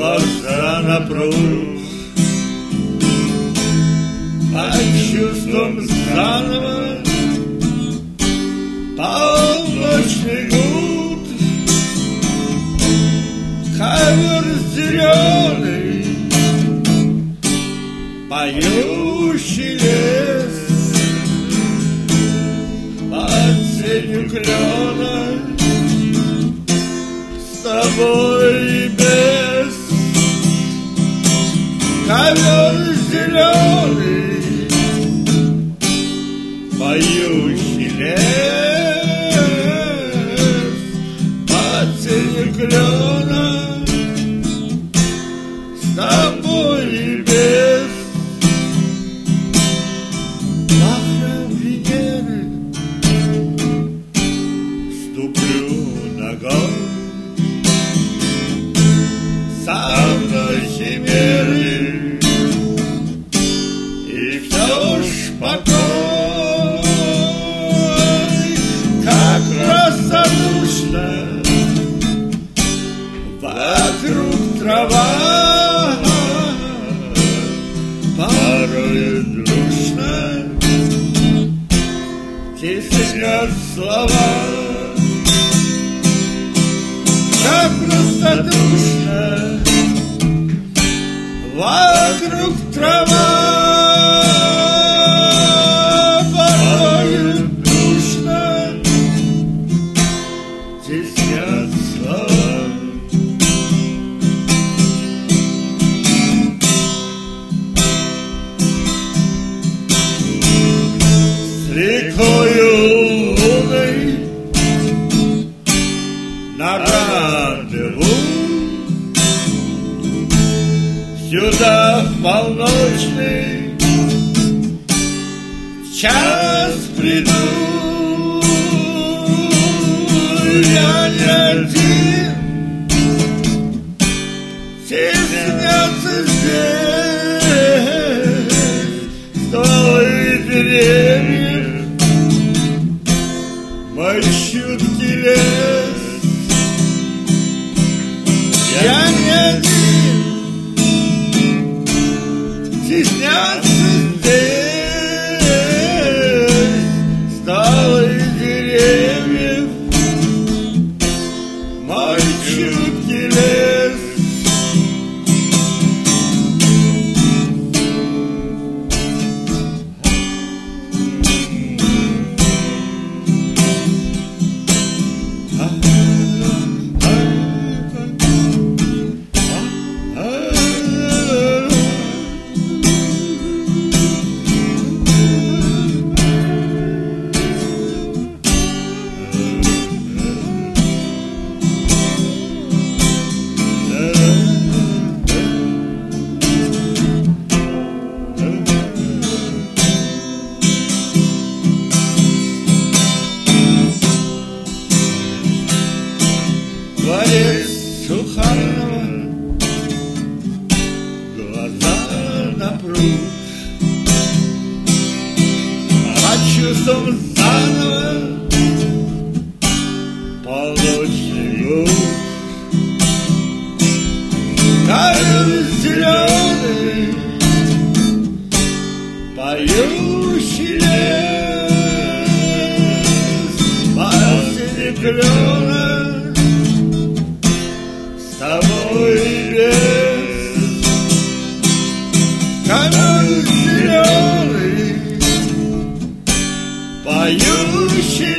глаза напруг, под чувством заново полночный гуд, ковер зеленый, поющий лес, под сенью клена, с тобой без. Ковер зеленый, поющий лес, под сенью клена, с тобой без. Пахнет Венеры, ступлю ногой, со мной химеры, и все ж покой, как простодушно вокруг трава, порой душно теснят слова, как простодушно вокруг трава, порой душно теснят слова. С рекою луной на рандеву сюда в полночный час приду. Я не один, стесняться здесь стволы деревьев, мой чуткий лес. Я не один, стесняться здесь стволы деревьев, мой чуткий лес. Дворец Суханова, глаза напруд, под чувством заново полночный гуд, ковер зеленый, поющий лес, под сенью клена, с тобой без. Ковер зеленый, поющий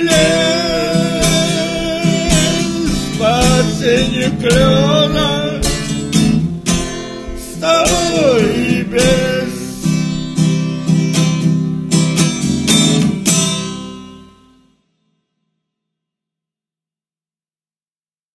лес, под сенью клена, с тобой без.